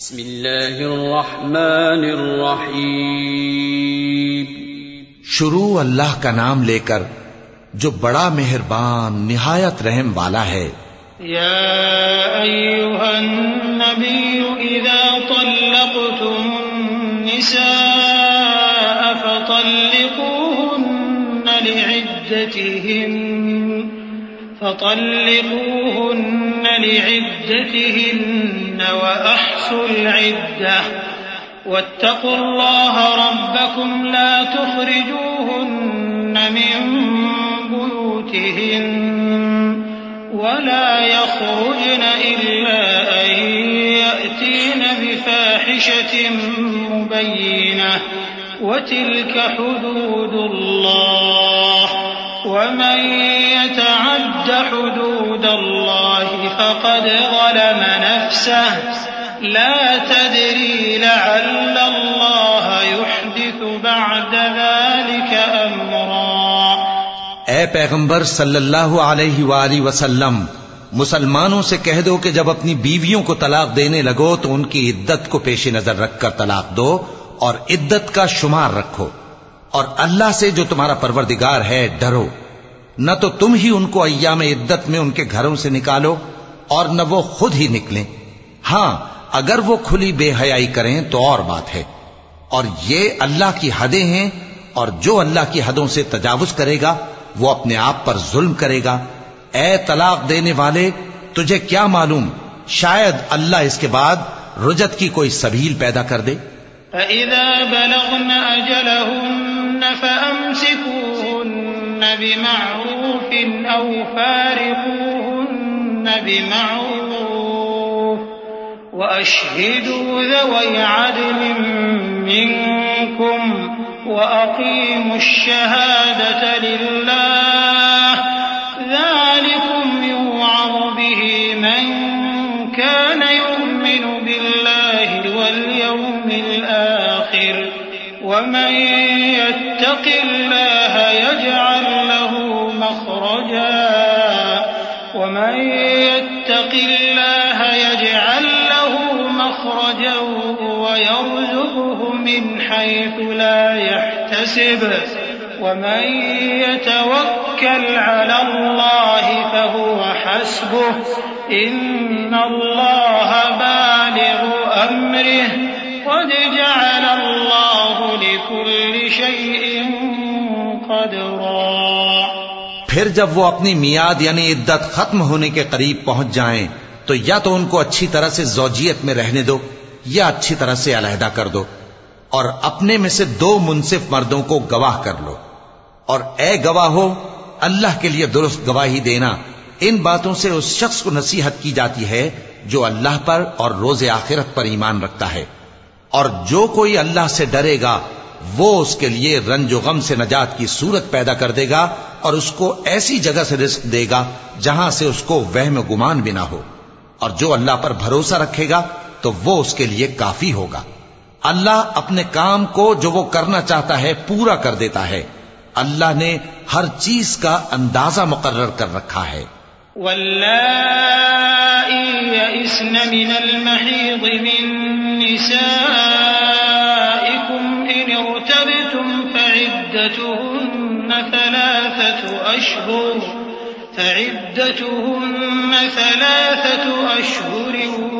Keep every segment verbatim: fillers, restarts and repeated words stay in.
بسم اللہ الرحمن الرحیم. شروع اللہ کا نام لے کر جو بڑا مہربان نہایت رحم والا ہے. یا ایھا النبی اذا طلقتم النساء فطلقوهن لعدتهن فطلقوهن لعدتهن وأحصوا العدة واتقوا الله ربكم لا تخرجوهن من بيوتهن ولا يخرجن إلا أن يأتين بفاحشة مبينة وتلك حدود الله ومن يتعد حدود الله فقد ظلم نفسه لا تدري لعل الله يحدث بعد ذلك امرا. اے پیغمبر صلی اللہ علیہ وآلہ وسلم، مسلمانوں سے کہہ دو کہ جب اپنی بیویوں کو طلاق دینے لگو تو ان کی عدت کو پیش نظر رکھ کر طلاق دو اور عدت کا شمار رکھو، اور اللہ سے جو تمہارا پروردگار ہے ڈرو. نہ تو تم ہی ان کو ایام عدت میں ان کے گھروں سے نکالو اور نہ وہ خود ہی نکلیں. ہاں اگر وہ کھلی بے حیائی کریں تو اور بات ہے، اور یہ اللہ کی حدیں ہیں، اور جو اللہ کی حدوں سے تجاوز کرے گا وہ اپنے آپ پر ظلم کرے گا. اے طلاق دینے والے، تجھے کیا معلوم شاید اللہ اس کے بعد رجعت کی کوئی سبیل پیدا کر دے. فَإِذَا بَلَغْنَ أَجَلَهُنَّ فَأَمْسِكُوهُنَّ بِمَعْرُوفٍ أَوْ فَارِقُوهُنَّ بِمَعْرُوفٍ وَأَشْهِدُوا ذَوَيْ عَدْلٍ مِّنكُمْ وَأَقِيمُوا الشَّهَادَةَ لِلَّهِ ذَلِكُمْ يُوعَظُ بِهِ مَن كَانَ يُؤْمِنُ بِاللَّهِ وَالْيَوْمِ الْآخِرِ وَمَن يَتَّقِ اللَّهَ يَجْعَل لَّهُ مَخْرَجًا وَمَن يَتَّقِ اللَّهَ يَجْعَل لَّهُ مَخْرَجًا وَيَرْزُقْهُ مِنْ حَيْثُ لَا يَحْتَسِبُ وَمَن يَتَوَكَّلْ عَلَى اللَّهِ فَهُوَ حَسْبُهُ إِنَّ اللَّهَ بَالِغُ أَمْرِهِ قَدْ جَعَلَ اللَّهُ لِكُلِّ شَيْءٍ قَدْرًا. پھر جب وہ اپنی میعاد یعنی عدت ختم ہونے کے قریب پہنچ جائیں تو یا تو ان کو اچھی طرح سے زوجیت میں رہنے دو یا اچھی طرح سے علیحدہ کر دو، اور اپنے میں سے دو منصف مردوں کو گواہ کر لو. اور اے گواہو، اللہ کے لیے درست گواہی دینا. ان باتوں سے اس شخص کو نصیحت کی جاتی ہے جو اللہ پر اور روز آخرت پر ایمان رکھتا ہے، اور جو کوئی اللہ سے ڈرے گا وہ اس کے لیے رنج و غم سے نجات کی صورت پیدا کر دے گا اور اس کو ایسی جگہ سے رزق دے گا جہاں سے اس کو وہم و گمان بھی نہ ہو. اور جو اللہ پر بھروسہ رکھے گا تو وہ اس کے لیے کافی ہوگا. اللہ اپنے کام کو جو وہ کرنا چاہتا ہے پورا کر دیتا ہے. اللہ نے ہر چیز کا اندازہ مقرر کر رکھا ہے. واللائي يئسن من المحيض من نسائكم إن ارتبتم فعدتهن ثلاثة أشهر فعدتهن ثلاثة أشهر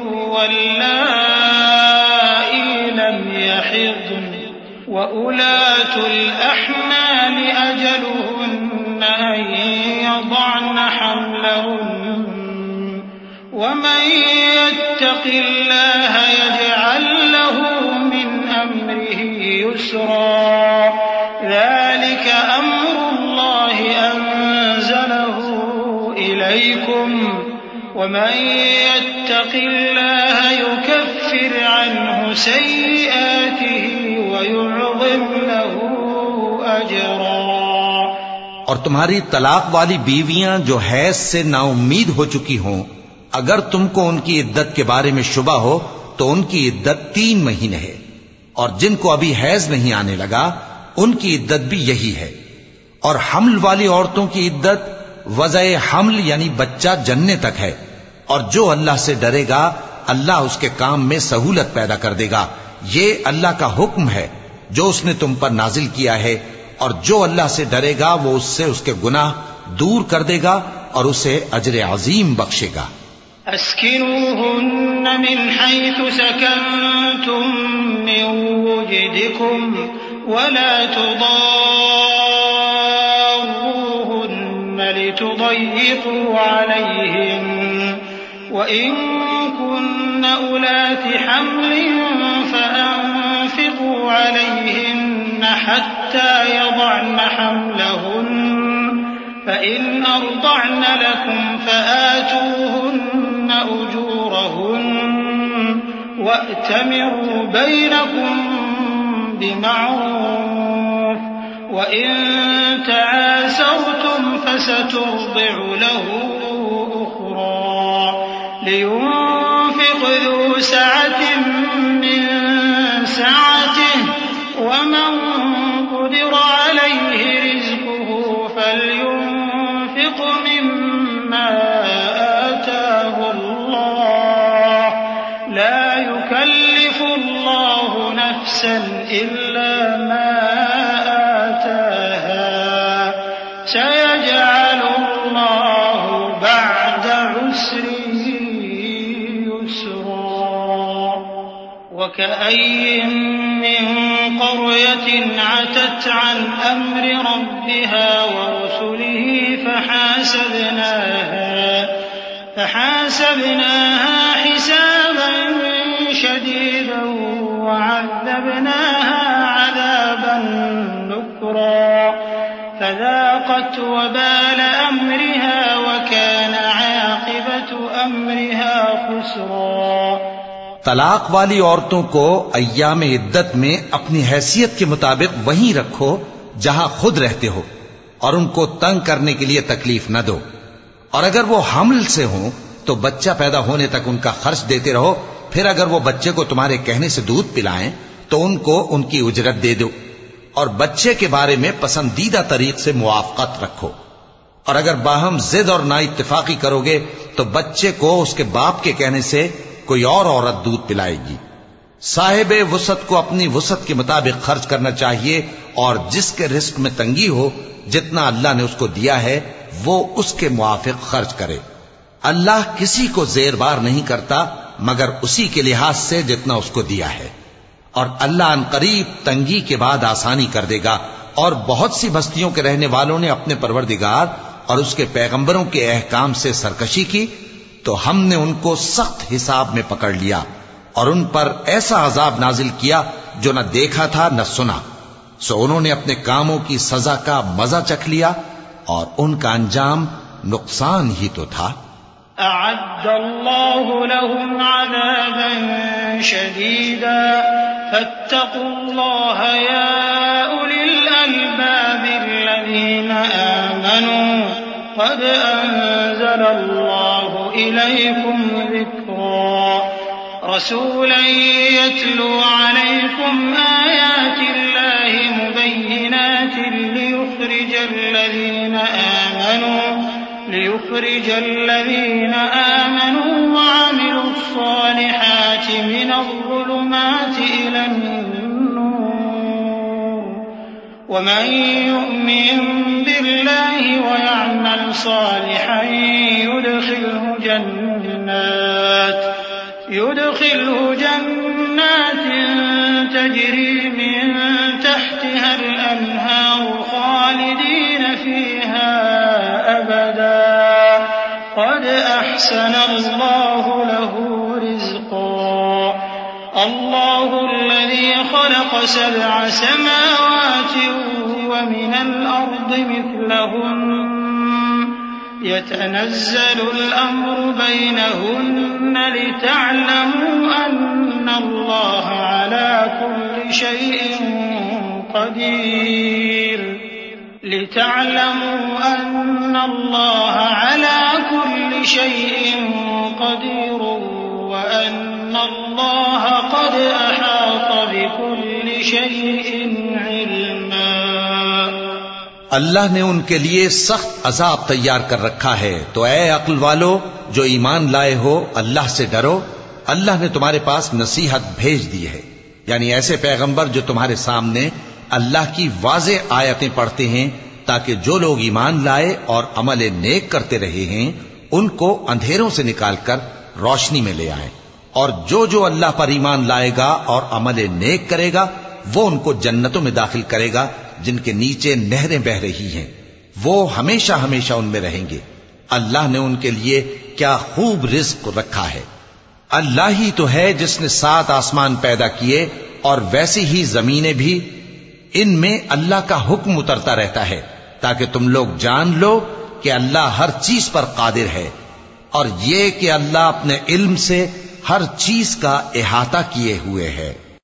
واللائي لم يحضن وأولاة الأحمال أجلهن أن يضعن حملهن ومن يتق الله يجعل له من أمره يسرا. ذلك أمر الله أنزله إليكم ومن يتق الله يكفر عنه سيئاته ويعظم له أجرا. اور تمہاری طلاق والی بیویاں جو حیض سے نا امید ہو چکی ہوں، اگر تم کو ان کی عدت کے بارے میں شبہ ہو تو ان کی عدت تین مہینے ہے، اور جن کو ابھی حیض نہیں آنے لگا ان کی عدت بھی یہی ہے. اور حمل والی عورتوں کی عدت وضع حمل یعنی بچہ جننے تک ہے، اور جو اللہ سے ڈرے گا اللہ اس کے کام میں سہولت پیدا کر دے گا. یہ اللہ کا حکم ہے جو اس نے تم پر نازل کیا ہے، اور جو اللہ سے ڈرے گا وہ اس سے اس کے گناہ دور کر دے گا اور اسے اجر عظیم بخشے گا. اسكنوهن من حيث سكنتم من وجدكم ولا تضاروهن لتضيقوا عليهن وإن كن أولات حمل فأنفقوا عليهن حتى يضعن حملهن فإن أرضعن لكم فآتوهن أجورهن وأتمروا بينكم بمعروف وإن تعاسرتم فسترضع له أخرى لينفق ذو سعة من سعته ومن قدر عليه رزقه فلينفق مما آتاه الله لا يكلف الله نفسا إلا ما آتاها سيجعل الله بعد عسر يسرا. وكأي من قرية عتت عن أمر ربها ورسله فحاسبناها فحاسبناها حسابا شديدا وعذبناها عذابا نكرا فذاقت وبال أمرها وكان عاقبة أمرها خسرا. طلاق والی عورتوں کو ایام عدت میں اپنی حیثیت کے مطابق وہیں رکھو جہاں خود رہتے ہو، اور ان کو تنگ کرنے کے لیے تکلیف نہ دو. اور اگر وہ حمل سے ہوں تو بچہ پیدا ہونے تک ان کا خرچ دیتے رہو. پھر اگر وہ بچے کو تمہارے کہنے سے دودھ پلائیں تو ان کو ان کی اجرت دے دو، اور بچے کے بارے میں پسندیدہ طریق سے موافقت رکھو. اور اگر باہم ضد اور نا اتفاقی کرو گے تو بچے کو اس کے باپ کے کہنے سے کوئی اور عورت دودھ پلائے گی. صاحب وسعت کو اپنی وسعت کے مطابق خرچ کرنا چاہیے، اور جس کے رزق میں تنگی ہو جتنا اللہ نے اس کو دیا ہے وہ اس کے موافق خرچ کرے. اللہ کسی کو زیر بار نہیں کرتا مگر اسی کے لحاظ سے جتنا اس کو دیا ہے، اور اللہ ان قریب تنگی کے بعد آسانی کر دے گا. اور بہت سی بستیوں کے رہنے والوں نے اپنے پروردگار اور اس کے پیغمبروں کے احکام سے سرکشی کی تو ہم نے ان کو سخت حساب میں پکڑ لیا اور ان پر ایسا عذاب نازل کیا جو نہ دیکھا تھا نہ سنا. سو انہوں نے اپنے کاموں کی سزا کا مزہ چکھ لیا اور ان کا انجام نقصان ہی تو تھا. أعد الله لهم عذابا شديدا فاتقوا الله يا أولي الألباب الذين آمنوا قد أنزل الله إليكم ذكرا رسولا يتلو عليكم آيات الله مبينات ليخرج الذين آمنوا ليخرج الذين آمنوا وعملوا الصالحات من الظلمات إلى النور ومن يؤمن بالله ويعمل صالحا يدخله جنات يدخله جنات تجري من تحتها الأنهار خالدين فيها أبدا قد أحسن الله له رزقا الله الذي خلق سبع سماوات ومن الأرض مثلهن يتنزل الأمر بينهن لتعلموا أن الله على كل شيء قدير لتعلموا أن الله على كل شيء قدير وأن الله قد أحاط بكل شيء علما. اللہ نے ان کے لیے سخت عذاب تیار کر رکھا ہے، تو اے عقل والو جو ایمان لائے ہو اللہ سے ڈرو اللہ نے تمہارے پاس نصیحت بھیج دی ہے، یعنی ایسے پیغمبر جو تمہارے سامنے اللہ کی واضح آیتیں پڑھتے ہیں تاکہ جو لوگ ایمان لائے اور عمل نیک کرتے رہے ہیں ان کو اندھیروں سے نکال کر روشنی میں لے آئیں، اور جو جو اللہ پر ایمان لائے گا اور عمل نیک کرے گا وہ ان کو جنتوں میں داخل کرے گا جن کے نیچے نہریں بہ رہی ہیں، وہ ہمیشہ ہمیشہ ان میں رہیں گے۔ اللہ نے ان کے لیے کیا خوب رزق رکھا ہے۔ اللہ ہی تو ہے جس نے سات آسمان پیدا کیے اور ویسی ہی زمینیں بھی، ان میں اللہ کا حکم اترتا رہتا ہے تاکہ تم لوگ جان لو کہ اللہ ہر چیز پر قادر ہے، اور یہ کہ اللہ اپنے علم سے ہر چیز کا احاطہ کیے ہوئے ہے۔